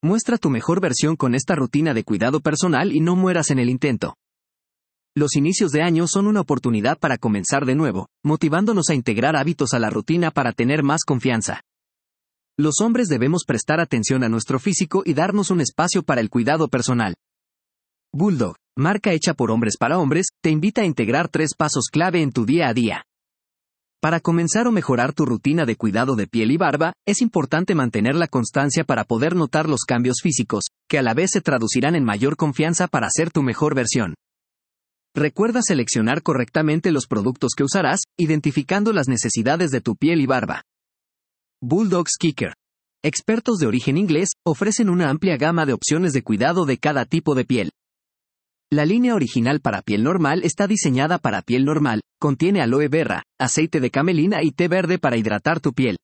Muestra tu mejor versión con esta rutina de cuidado personal y no mueras en el intento. Los inicios de año son una oportunidad para comenzar de nuevo, motivándonos a integrar hábitos a la rutina para tener más confianza. Los hombres debemos prestar atención a nuestro físico y darnos un espacio para el cuidado personal. Bulldog, marca hecha por hombres para hombres, te invita a integrar 3 pasos clave en tu día a día. Para comenzar o mejorar tu rutina de cuidado de piel y barba, es importante mantener la constancia para poder notar los cambios físicos, que a la vez se traducirán en mayor confianza para ser tu mejor versión. Recuerda seleccionar correctamente los productos que usarás, identificando las necesidades de tu piel y barba. Bulldog Skincare. Expertos de origen inglés, ofrecen una amplia gama de opciones de cuidado de cada tipo de piel. La línea original para piel normal está diseñada para piel normal, contiene aloe vera, aceite de camelina y té verde para hidratar tu piel.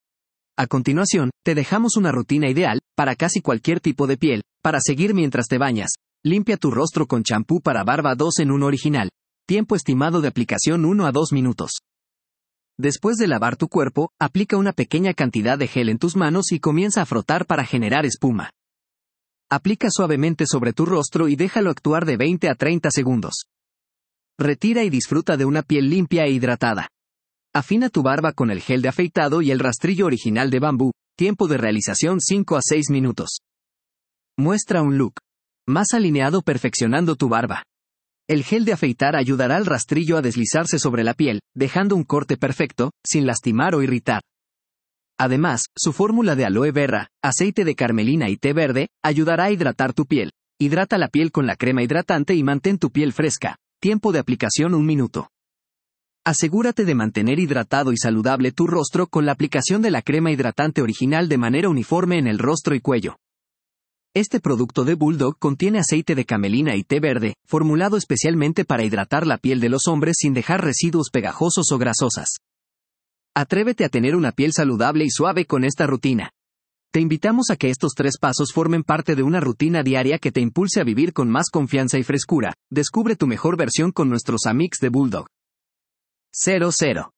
A continuación, te dejamos una rutina ideal, para casi cualquier tipo de piel, para seguir mientras te bañas. Limpia tu rostro con champú para barba 2 en 1 original. Tiempo estimado de aplicación 1 a 2 minutos. Después de lavar tu cuerpo, aplica una pequeña cantidad de gel en tus manos y comienza a frotar para generar espuma. Aplica suavemente sobre tu rostro y déjalo actuar de 20 a 30 segundos. Retira y disfruta de una piel limpia e hidratada. Afina tu barba con el gel de afeitado y el rastrillo original de bambú. Tiempo de realización 5 a 6 minutos. Muestra un look más alineado perfeccionando tu barba. El gel de afeitar ayudará al rastrillo a deslizarse sobre la piel, dejando un corte perfecto, sin lastimar o irritar. Además, su fórmula de aloe vera, aceite de camelina y té verde, ayudará a hidratar tu piel. Hidrata la piel con la crema hidratante y mantén tu piel fresca. Tiempo de aplicación 1 minuto. Asegúrate de mantener hidratado y saludable tu rostro con la aplicación de la crema hidratante original de manera uniforme en el rostro y cuello. Este producto de Bulldog contiene aceite de camelina y té verde, formulado especialmente para hidratar la piel de los hombres sin dejar residuos pegajosos o grasosas. Atrévete a tener una piel saludable y suave con esta rutina. Te invitamos a que estos 3 pasos formen parte de una rutina diaria que te impulse a vivir con más confianza y frescura. Descubre tu mejor versión con nuestros Amix de Bulldog. 00